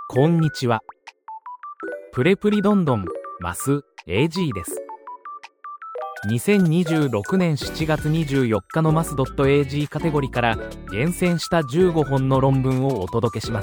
こんにちは。プレプリどんどんマス AG です。2026年7月24日のマス .AG カテゴリーから厳選した15本の論文をお届けします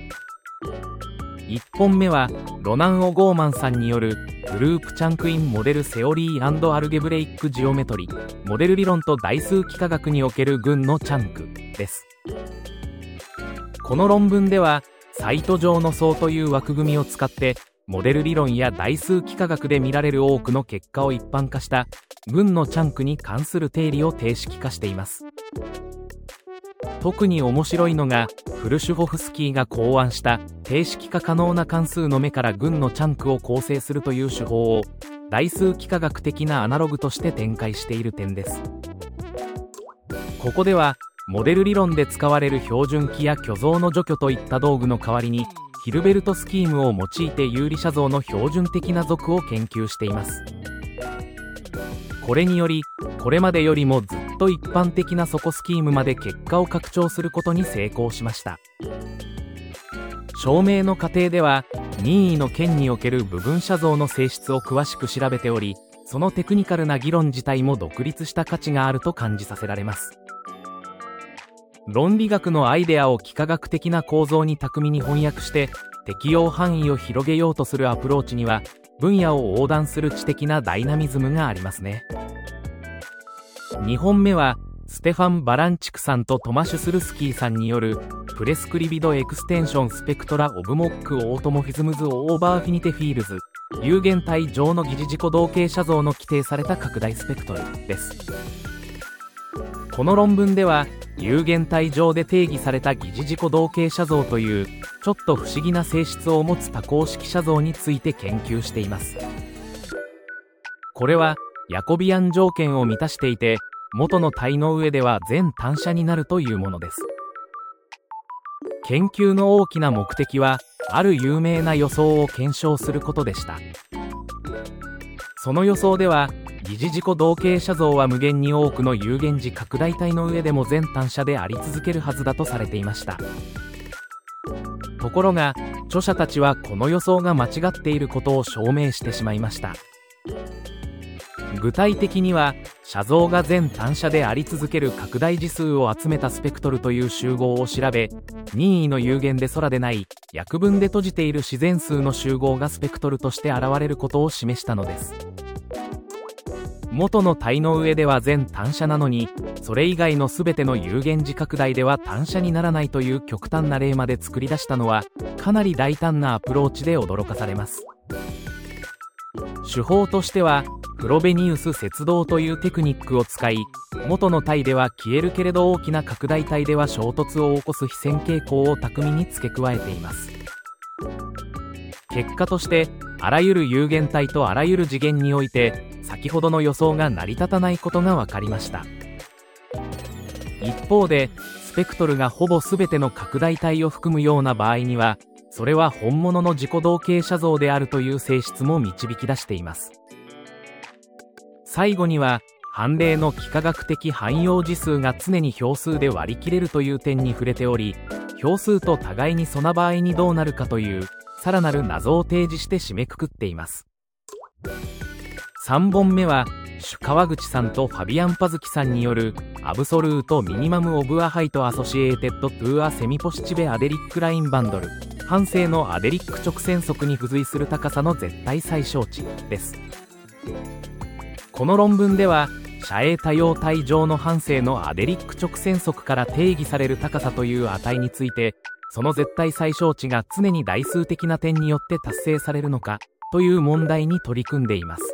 。1本目はロナン・オ・ゴーマンさんによるグループチャンクインモデルセオリー&アルゲブレイックジオメトリモデル理論と代数幾何学における群のチャンクです。この論文ではサイト上の層という枠組みを使ってモデル理論や代数幾何学で見られる多くの結果を一般化した群のチャンクに関する定理を定式化しています。特に面白いのがフルシュホフスキーが考案した定式化可能な関数の目から群のチャンクを構成するという手法を代数幾何学的なアナログとして展開している点です。ここではモデル理論で使われる標準器や虚像の除去といった道具の代わりにヒルベルトスキームを用いて有理写像の標準的な属を研究しています。これによりこれまでよりもずっと一般的な底スキームまで結果を拡張することに成功しました。証明の過程では任意の件における部分写像の性質を詳しく調べており、そのテクニカルな議論自体も独立した価値があると感じさせられます。論理学のアイデアを幾何学的な構造に巧みに翻訳して適用範囲を広げようとするアプローチには分野を横断する知的なダイナミズムがありますね。2本目はステファン・バランチクさんとトマシュ・スルスキーさんによるプレスクリビド・エクステンション・スペクトラ・オブ・モック・オートモフィズムズ・オーバーフィニテ・フィールズ有限体上の疑似自己同型写像の規定された拡大スペクトルです。この論文では有限体上で定義された疑似自己同型写像というちょっと不思議な性質を持つ多項式写像について研究しています。これはヤコビアン条件を満たしていて元の体の上では全単写になるというものです。研究の大きな目的はある有名な予想を検証することでした。その予想では疑似自己同型写像は無限に多くの有限次拡大体の上でも全単写であり続けるはずだとされていました。ところが著者たちはこの予想が間違っていることを証明してしまいました。具体的には写像が全単写であり続ける拡大次数を集めたスペクトルという集合を調べ、任意の有限で空でない約分で閉じている自然数の集合がスペクトルとして現れることを示したのです。元の体の上では全単写なのにそれ以外の全ての有限次拡大では単写にならないという極端な例まで作り出したのはかなり大胆なアプローチで驚かされます。手法としてはフロベニウス接動というテクニックを使い元の体では消えるけれど大きな拡大体では衝突を起こす非線傾向を巧みに付け加えています。結果としてあらゆる有限体とあらゆる次元において先ほどの予想が成り立たないことが分かりました。一方でスペクトルがほぼ全ての拡大体を含むような場合にはそれは本物の自己同型写像であるという性質も導き出しています。最後には判例の幾何学的汎用次数が常に票数で割り切れるという点に触れており、票数と互いにその場合にどうなるかというさらなる謎を提示して締めくくっています。3本目はシュ川口さんとファビアン・パズキさんによるアブソルート・ミニマム・オブ・ア・ハイト・アソシエイテッド・トゥ・ア・セミポシチベ・アデリック・ライン・バンドル半径のアデリック直線速に付随する高さの絶対最小値です。この論文では遮影多様体上の半径のアデリック直線速から定義される高さという値についてその絶対最小値が常に代数的な点によって達成されるのかという問題に取り組んでいます。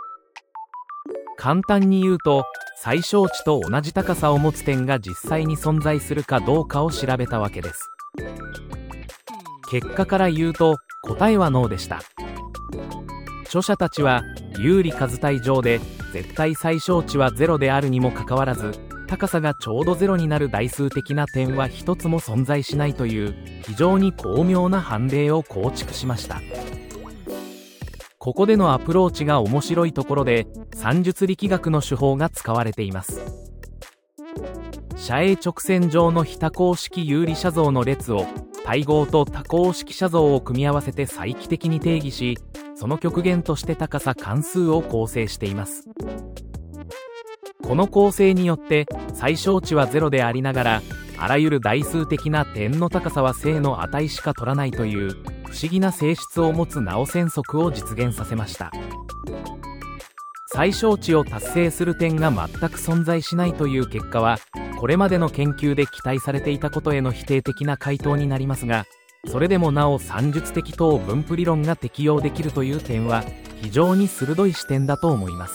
簡単に言うと最小値と同じ高さを持つ点が実際に存在するかどうかを調べたわけです。結果から言うと答えはノーでした。著者たちは有理数体上で絶対最小値は0であるにもかかわらず高さがちょうど0になる代数的な点は一つも存在しないという非常に巧妙な判例を構築しました。ここでのアプローチが面白いところで算術力学の手法が使われています。遮影直線上の非多項式有理写像の列を対号と多項式写像を組み合わせて再帰的に定義し、その極限として高さ関数を構成しています。この構成によって最小値は0でありながら、あらゆる代数的な点の高さは正の値しか取らないという不思議な性質を持つナオ線則を実現させました。最小値を達成する点が全く存在しないという結果は、これまでの研究で期待されていたことへの否定的な回答になりますが、それでもなお算術的等分布理論が適用できるという点は非常に鋭い視点だと思います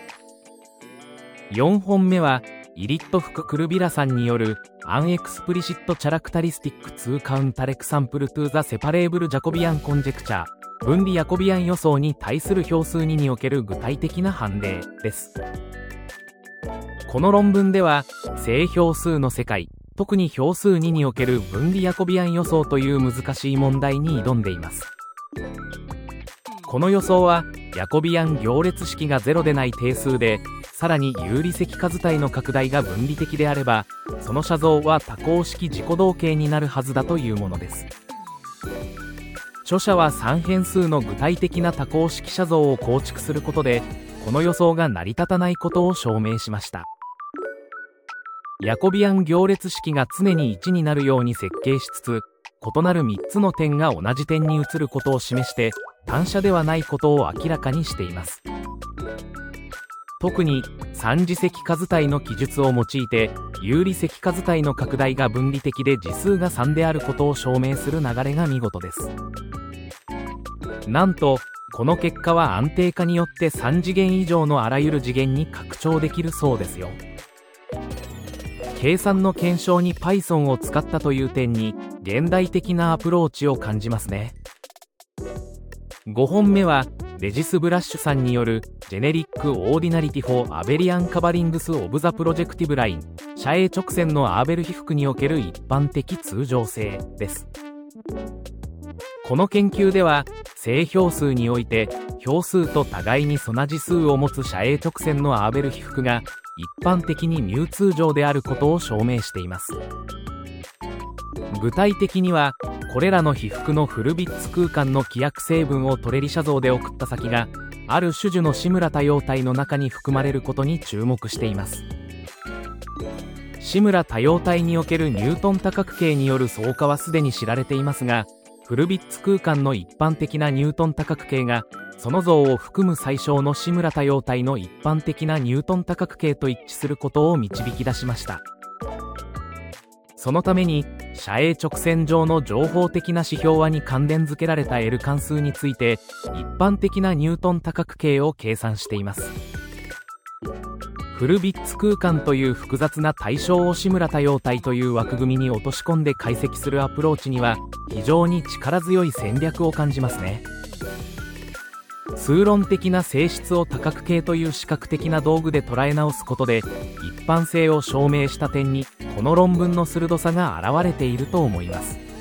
。4本目はイリット・フク・クルビラさんによるアンエクスプリシット・チャラクタリスティック・ツー・カウンタレクサンプル・トゥ・ザ・セパレーブル・ジャコビアン・コンジェクチャー、分離ヤコビアン予想に対する票数2における具体的な判例です。この論文では正票数の世界、特に票数2における分離ヤコビアン予想という難しい問題に挑んでいます。この予想はヤコビアン行列式が0でない定数で、さらに有理積数体の拡大が分離的であれば、その写像は多項式自己同型になるはずだというものです。著者は3変数の具体的な多項式写像を構築することで、この予想が成り立たないことを証明しました。ヤコビアン行列式が常に1になるように設計しつつ、異なる3つの点が同じ点に移ることを示して、単写ではないことを明らかにしています。特に3次積数体の記述を用いて、有理積数体の拡大が分離的で次数が3であることを証明する流れが見事です。なんとこの結果は安定化によって3次元以上のあらゆる次元に拡張できるそうですよ。計算の検証に Python を使ったという点に現代的なアプローチを感じますね。5本目はレジス・ブラッシュさんによるジェネリック・オーディナリティ・フォー・アベリアン・カバリングス・オブ・ザ・プロジェクティブ・ライン、斜影直線のアーベル被覆における一般的通常性です。この研究では正票数において票数と互いに素な次数を持つ斜影直線のアーベル被覆が一般的にミュー通常であることを証明しています。具体的にはこれらの被覆のフルビッツ空間の規約成分をトレリ写像で送った先がある種々の志村多様体の中に含まれることに注目しています。志村多様体におけるニュートン多角形による相加はすでに知られていますが、フルビッツ空間の一般的なニュートン多角形がその像を含む最小の志村多様体の一般的なニュートン多角形と一致することを導き出しました。そのために斜影直線上の情報的な指標和に関連付けられた L 関数について一般的なニュートン多角形を計算しています。フルビッツ空間という複雑な対象を志村多様体という枠組みに落とし込んで解析するアプローチには非常に力強い戦略を感じますね。数論的な性質を多角形という視覚的な道具で捉え直すことで一般性を証明した点にこの論文の鋭さが現れていると思います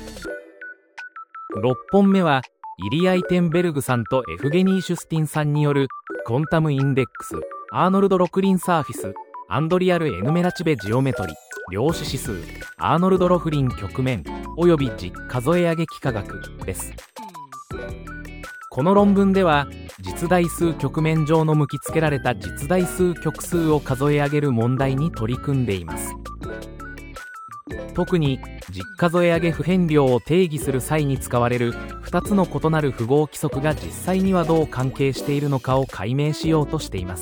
。6本目はイリア・イテンベルグさんとエフゲニー・シュスティンさんによるコンタムインデックス、アーノルド・ロクリン・サーフィス、アンドリアル・エヌメラチベ・ジオメトリ、量子指数、アーノルド・ロフリン曲面および実数え上げ幾何学です。この論文では実代数曲面上の向きつけられた実代数極数を数え上げる問題に取り組んでいます。特に実数え上げ不変量を定義する際に使われる2つの異なる符号規則が実際にはどう関係しているのかを解明しようとしています。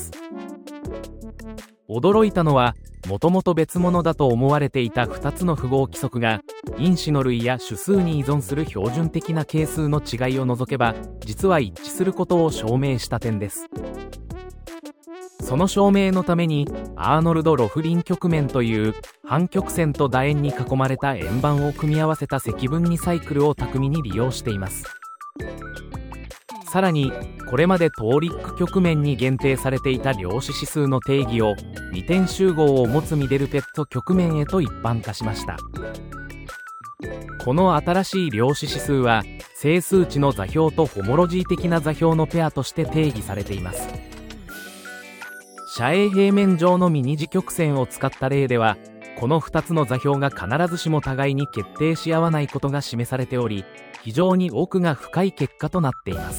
驚いたのはもともと別物だと思われていた2つの符号規則が因子の類や主数に依存する標準的な係数の違いを除けば実は一致することを証明した点です。その証明のためにアーノルド・ロフリン曲面という半曲線と楕円に囲まれた円盤を組み合わせた積分2サイクルを巧みに利用しています。さらにこれまでトーリック曲面に限定されていた量子指数の定義を2点集合を持つミデルペット曲面へと一般化しました。この新しい量子指数は整数値の座標とホモロジー的な座標のペアとして定義されています。斜影平面上のミニ次曲線を使った例ではこの2つの座標が必ずしも互いに決定し合わないことが示されており、非常に奥が深い結果となっています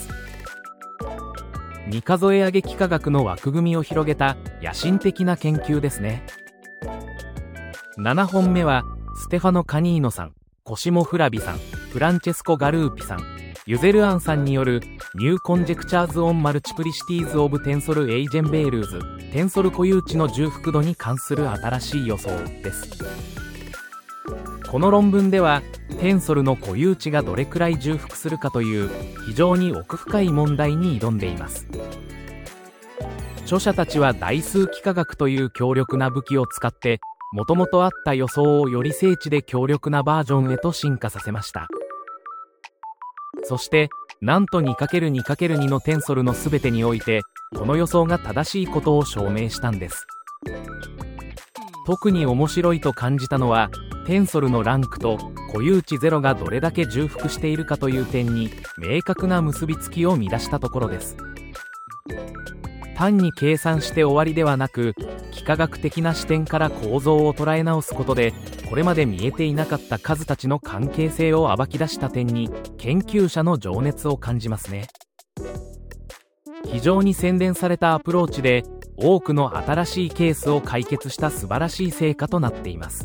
。2数え上げ幾何学の枠組みを広げた野心的な研究ですね。7本目はステファノ・カニーノさん、コシモ・フラビさん、フランチェスコ・ガルーピさん、ユゼルアンさんによるニューコンジェクチャーズ・オン・マルチプリシティーズ・オブ・テンソル・エイジェンベールーズ、テンソル固有値の重複度に関する新しい予想です。この論文ではテンソルの固有値がどれくらい重複するかという非常に奥深い問題に挑んでいます。著者たちは代数幾何学という強力な武器を使ってもともとあった予想をより精緻で強力なバージョンへと進化させました。そしてなんと 2×2×2 のテンソルのすべてにおいてこの予想が正しいことを証明したんです。特に面白いと感じたのはテンソルのランクと固有値0がどれだけ重複しているかという点に明確な結びつきを見出したところです。単に計算して終わりではなく幾何学的な視点から構造を捉え直すことでこれまで見えていなかった数たちの関係性を暴き出した点に研究者の情熱を感じますね。非常に洗練されたアプローチで多くの新しいケースを解決した素晴らしい成果となっています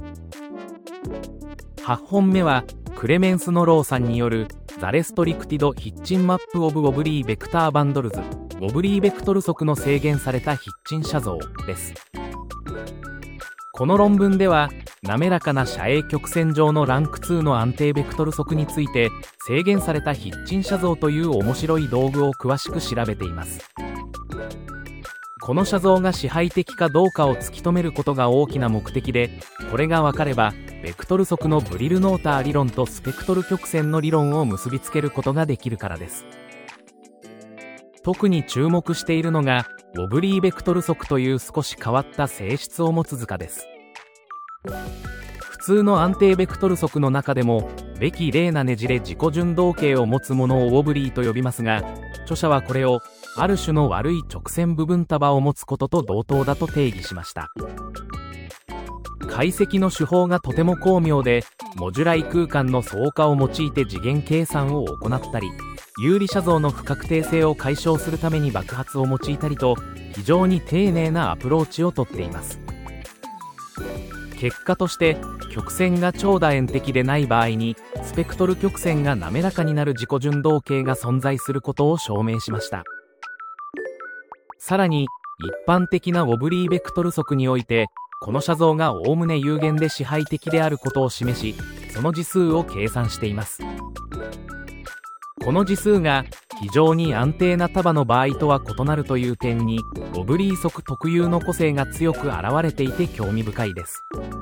。8本目はクレメンス・ノローさんによるザレストリクティド・ヒッチンマップ・オブ・オブリー・ベクター・バンドルズ、オブリー・ベクトル則の制限されたヒッチン写像です。この論文では滑らかな斜影曲線上のランク2の安定ベクトル則について制限されたヒッチン写像という面白い道具を詳しく調べています。この写像が支配的かどうかを突き止めることが大きな目的で、これが分かればベクトル則のブリルノーター理論とスペクトル曲線の理論を結びつけることができるからです。特に注目しているのがオブリーベクトル則という少し変わった性質を持つ図鑑です。普通の安定ベクトル則の中でもべき麗なねじれ自己順動径を持つものをオブリーと呼びますが、著者はこれをある種の悪い直線部分束を持つことと同等だと定義しました。解析の手法がとても巧妙で、モジュライ空間の相加を用いて次元計算を行ったり、有利写像の不確定性を解消するために爆発を用いたりと非常に丁寧なアプローチをとっています。結果として曲線が超楕円的でない場合にスペクトル曲線が滑らかになる自己順動径が存在することを証明しました。さらに一般的なオブリーベクトル則においてこの写像がおおむね有限で支配的であることを示し、その次数を計算しています。この次数が非常に安定な束の場合とは異なるという点にオブリー則特有の個性が強く現れていて興味深いです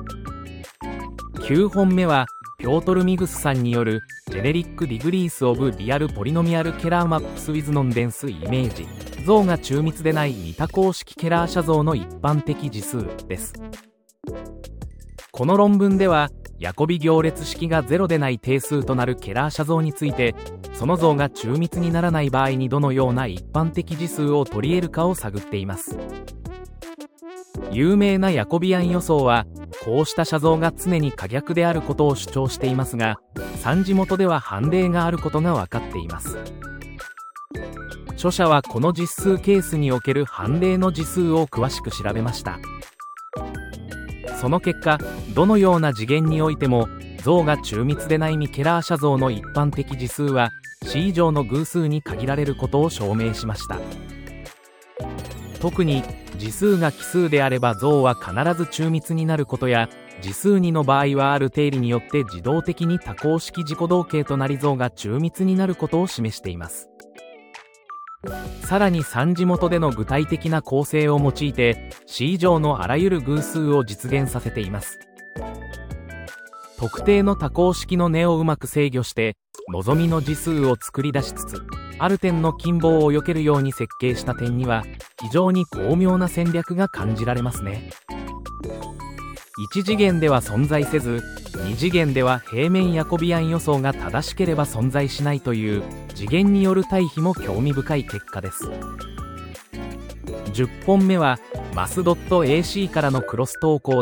。9本目はピョートル・ミグスさんによるジェネリック・ディグリース・オブ・リアル・ポリノミアル・ケラー・マップス・ウィズ・ノンデンス・イメージ、像が中密でない二多項式ケラー写像の一般的次数です。この論文ではヤコビ行列式が0でない定数となるケラー写像について、その像が中密にならない場合にどのような一般的次数を取り得るかを探っています。有名なヤコビアン予想はこうした写像が常に可逆であることを主張していますが、3次元では判例があることが分かっています。著者はこの実数ケースにおける判例の次数を詳しく調べました。その結果、どのような次元においても像が中密でない未ケラー写像の一般的次数は C 以上の偶数に限られることを証明しました。特に次数が奇数であれば像は必ず中密になることや、次数2の場合はある定理によって自動的に多項式自己動径となり像が中密になることを示しています。さらに3次元での具体的な構成を用いて C 以上のあらゆる偶数を実現させています。特定の多項式の根をうまく制御して望みの次数を作り出しつつ、ある点の近傍を避けるように設計した点には非常に巧妙な戦略が感じられますね。1次元では存在せず、2次元では平面ヤコビアン予想が正しければ存在しないという次元による対比も興味深い結果です。10本目はマス .ac からのクロス投稿で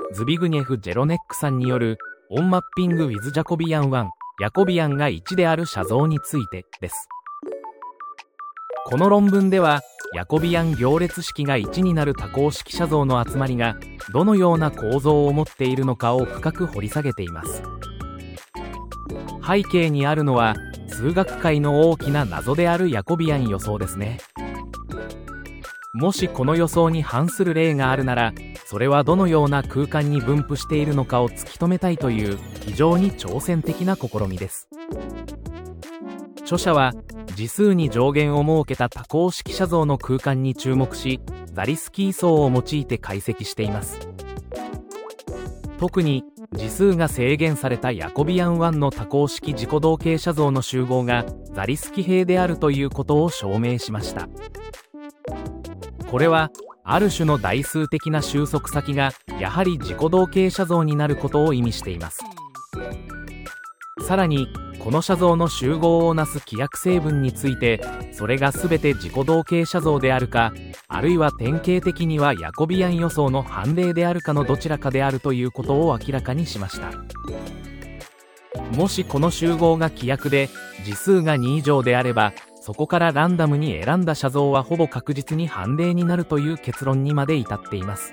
ズビグニェフ・ジェロネックさんによるオンマッピング・ウィズ・ジャコビアン1、ヤコビアンが1である写像についてです。この論文では、ヤコビアン行列式が1になる多項式写像の集まりがどのような構造を持っているのかを深く掘り下げています。背景にあるのは数学界の大きな謎であるヤコビアン予想ですね。もしこの予想に反する例があるなら、それはどのような空間に分布しているのかを突き止めたいという非常に挑戦的な試みです。著者は次数に上限を設けた多項式写像の空間に注目し、ザリスキー層を用いて解析しています。特に次数が制限されたヤコビアン1の多項式自己同型写像の集合がザリスキ平であるということを証明しました。これはある種の代数的な収束先がやはり自己同型写像になることを意味しています。さらにこの写像の集合をなす規約成分について、それが全て自己同型写像であるか、あるいは典型的にはヤコビアン予想の判例であるかのどちらかであるということを明らかにしました。もしこの集合が規約で次数が2以上であれば、そこからランダムに選んだ写像はほぼ確実に判例になるという結論にまで至っています。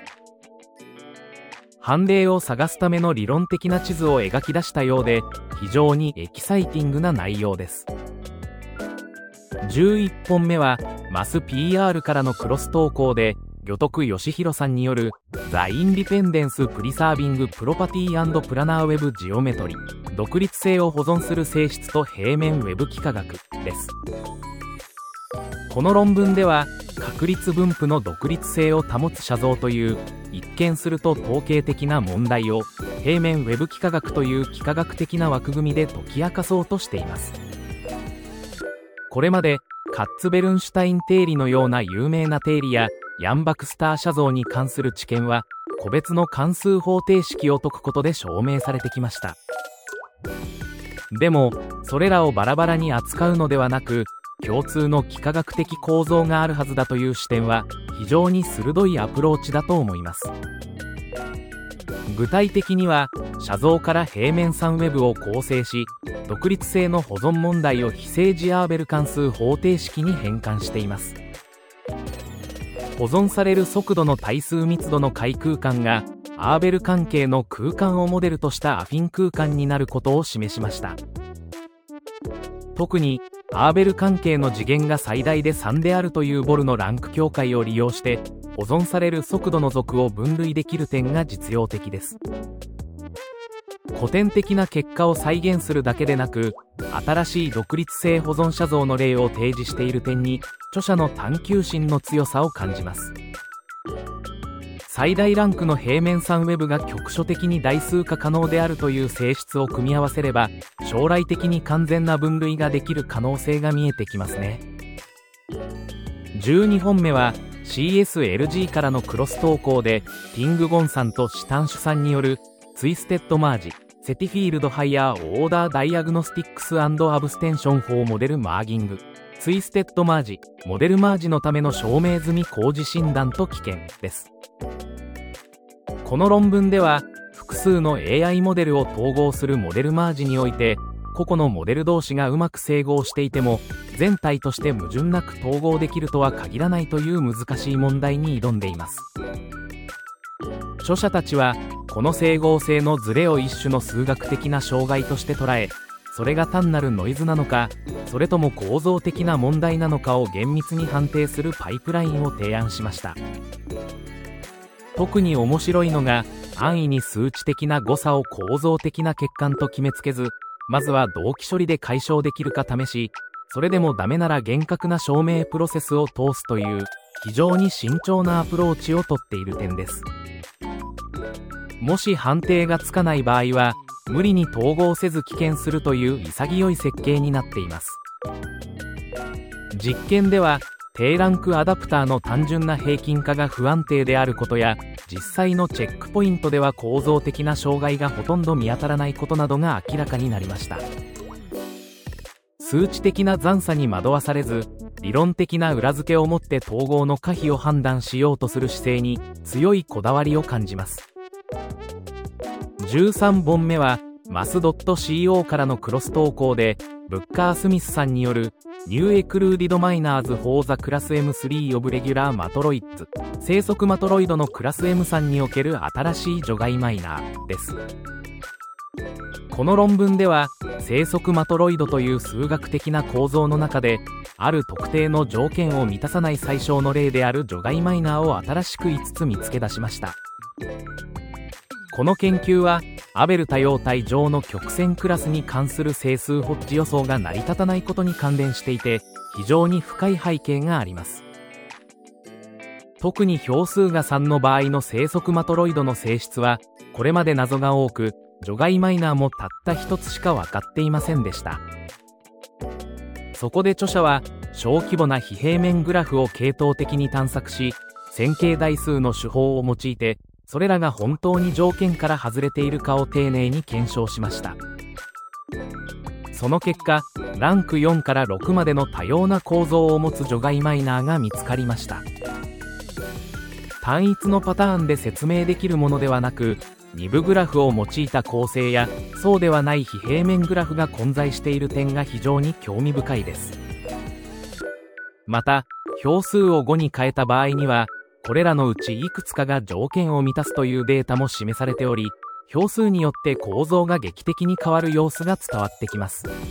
判例を探すための理論的な地図を描き出したようで、非常にエキサイティングな内容です。11本目はマス PR からのクロス投稿で、魚徳義弘さんによる The Independence Preserving Property and Planar Web Geometry 独立性を保存する性質と平面ウェブ幾何学です。この論文では確率分布の独立性を保つ写像という一見すると統計的な問題を平面ウェブ幾何学という幾何学的な枠組みで解き明かそうとしています。これまでカッツベルンシュタイン定理のような有名な定理やヤンバクスター写像に関する知見は個別の関数方程式を解くことで証明されてきました。でもそれらをバラバラに扱うのではなく、共通の幾何学的構造があるはずだという視点は非常に鋭いアプローチだと思います。具体的には写像から平面3ウェブを構成し、独立性の保存問題を非正ジアーベル関数方程式に変換しています。保存される速度の対数密度の解空間がアーベル関係の空間をモデルとしたアフィン空間になることを示しました。特にアーベル関係の次元が最大で3であるというボルのランク境界を利用して保存される速度の属を分類できる点が実用的です。古典的な結果を再現するだけでなく、新しい独立性保存写像の例を提示している点に著者の探求心の強さを感じます。最大ランクの平面3ウェブが局所的に代数化可能であるという性質を組み合わせれば、将来的に完全な分類ができる可能性が見えてきますね。12本目は CSLG からのクロス投稿で、ティングゴンさんとシタンシュさんによるツイステッドマージセティフィールドハイヤーオーダーダイアグノスティックス&アブステンションフォーモデルマーギングツイステッドマージモデルマージのための証明済み工事診断と危険です。この論文では複数の AI モデルを統合するモデルマージにおいて、個々のモデル同士がうまく整合していても全体として矛盾なく統合できるとは限らないという難しい問題に挑んでいます。著者たちはこの整合性のズレを一種の数学的な障害として捉え、それが単なるノイズなのか、それとも構造的な問題なのかを厳密に判定するパイプラインを提案しました。特に面白いのが、安易に数値的な誤差を構造的な欠陥と決めつけず、まずは同期処理で解消できるか試し、それでもダメなら厳格な証明プロセスを通すという非常に慎重なアプローチをとっている点です。もし判定がつかない場合は無理に統合せず棄権するという潔い設計になっています。実験では低ランクアダプターの単純な平均化が不安定であることや、実際のチェックポイントでは構造的な障害がほとんど見当たらないことなどが明らかになりました。数値的な残差に惑わされず、理論的な裏付けをもって統合の可否を判断しようとする姿勢に強いこだわりを感じます。 13本目はmass.co からのクロス投稿で、ブッカー・スミスさんによる New Excluded Miners for the Class M3 of Regular Matroids 生息マトロイドのクラス M3 における新しい除外マイナーです。この論文では、生息マトロイドという数学的な構造の中で、ある特定の条件を満たさない最小の例である除外マイナーを新しく5つ見つけ出しました。この研究は、アベル多様体上の曲線クラスに関する整数ホッジ予想が成り立たないことに関連していて、非常に深い背景があります。特に票数が3の場合の生息マトロイドの性質は、これまで謎が多く、除外マイナーもたった1つしか分かっていませんでした。そこで著者は、小規模な非平面グラフを系統的に探索し、線形代数の手法を用いて、それらが本当に条件から外れているかを丁寧に検証しました。その結果、ランク4から6までの多様な構造を持つ除外マイナーが見つかりました。単一のパターンで説明できるものではなく、2部グラフを用いた構成や、そうではない非平面グラフが混在している点が非常に興味深いです。また、票数を5に変えた場合には、これらのうちいくつかが条件を満たすというデータも示されており、票数によって構造が劇的に変わる様子が伝わってきます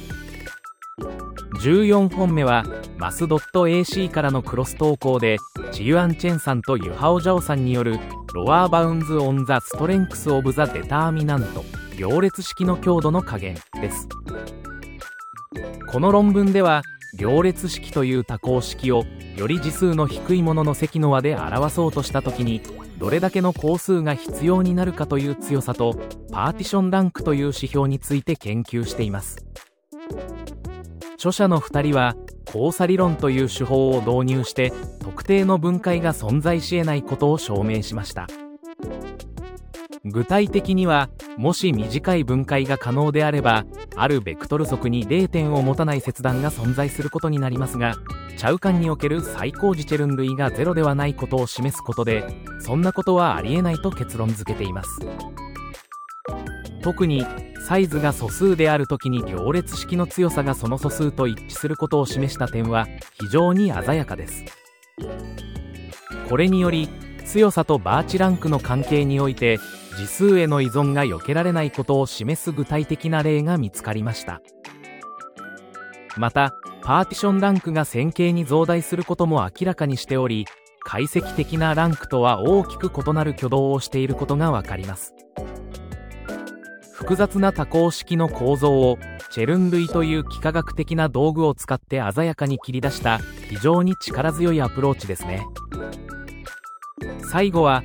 。14本目は mass.ac からのクロス投稿で、チユアン・チェンさんとユハオ・ジャオさんによる Lower Bounds on the Strength of the Determinant 行列式の強度の加減です。この論文では、行列式という多項式をより次数の低いものの積の和で表そうとしたときに、どれだけの項数が必要になるかという強さと、パーティションランクという指標について研究しています。著者の2人は、交差理論という手法を導入して、特定の分解が存在し得ないことを証明しました。具体的には、もし短い分解が可能であれば、あるベクトル速に0点を持たない切断が存在することになりますが、チャウカンにおける最高次チェルン類が0ではないことを示すことで、そんなことはありえないと結論付けています。特に、サイズが素数であるときに行列式の強さがその素数と一致することを示した点は非常に鮮やかです。これにより、強さとバーチランクの関係において、次数への依存が避けられないことを示す具体的な例が見つかりました。また、パーティションランクが線形に増大することも明らかにしており、解析的なランクとは大きく異なる挙動をしていることがわかります。複雑な多項式の構造をチェルン類という幾何学的な道具を使って鮮やかに切り出した非常に力強いアプローチですね。最後は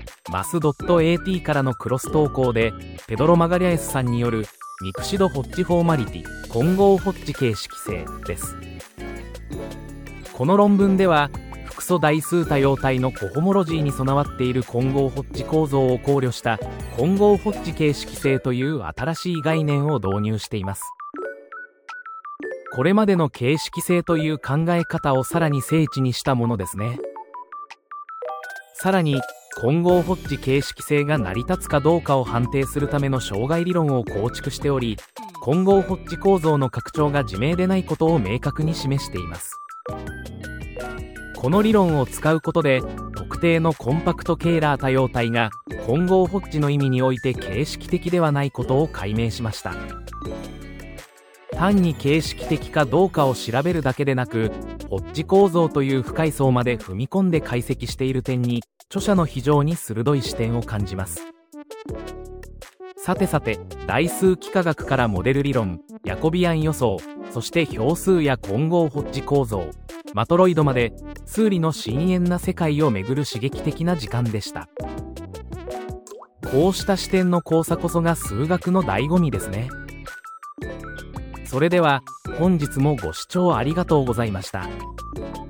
mass.at からのクロス投稿でペドロ・マガリャエスさんによるミクシド・ホッジ・フォーマリティ混合ホッジ形式性です。この論文では複素代数多様体のコホモロジーに備わっている混合ホッジ構造を考慮した混合ホッジ形式性という新しい概念を導入しています。これまでの形式性という考え方をさらに精緻にしたものですね。さらに混合ホッジ形式性が成り立つかどうかを判定するための障害理論を構築しており、混合ホッジ構造の拡張が自明でないことを明確に示しています。この理論を使うことで、特定のコンパクトケーラー多様体が混合ホッジの意味において形式的ではないことを解明しました。単に形式的かどうかを調べるだけでなく、ホッジ構造という深い層まで踏み込んで解析している点に、著者の非常に鋭い視点を感じます。さてさて、代数幾何学からモデル理論、ヤコビアン予想、そして票数や混合ホッジ構造、マトロイドまで、数理の深遠な世界をめぐる刺激的な時間でした。こうした視点の交差こそが数学の醍醐味ですね。それでは、本日もご視聴ありがとうございました。